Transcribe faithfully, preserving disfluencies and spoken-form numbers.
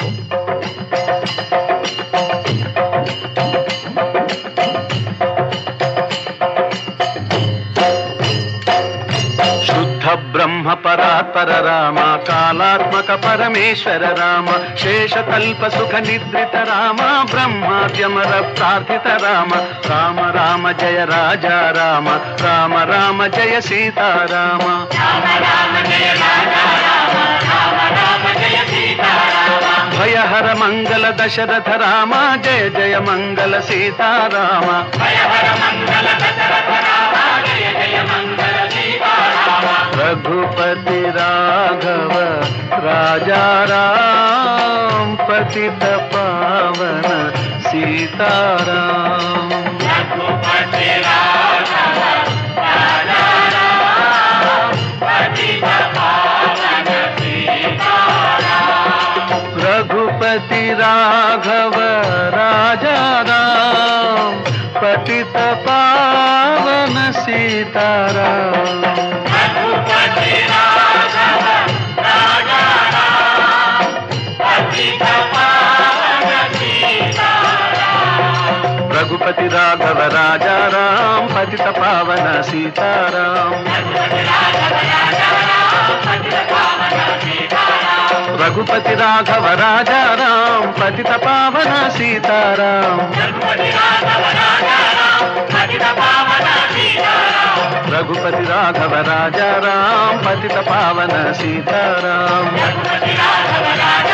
బ్రహ్మ పరాత్పర రామ కాలాత్మక పరమేశ్వర రామ శేషకల్ప సుఖ నిద్రిత రామ బ్రహ్మాద్యమర ప్రార్థిత రామ రామ రామ జయ రాజా రామ రామ రామ జయ సీతారామ భయహర మంగళ దశరథ రామ జయ జయ మంగళ సీతారామ रघुपति राघव राजा राम पतित पावन सीताराम रघुपति राघव राजा राम पतित पावन सीताराम रघुपति राघव राजा राम पतित पावन सीताराम रघुपति राघव राजा राम पतित पावन सीताराम रघुपति राघव राजा राम पतित पावन सीताराम रघुपति राघव राजा राम पतित पावन सीताराम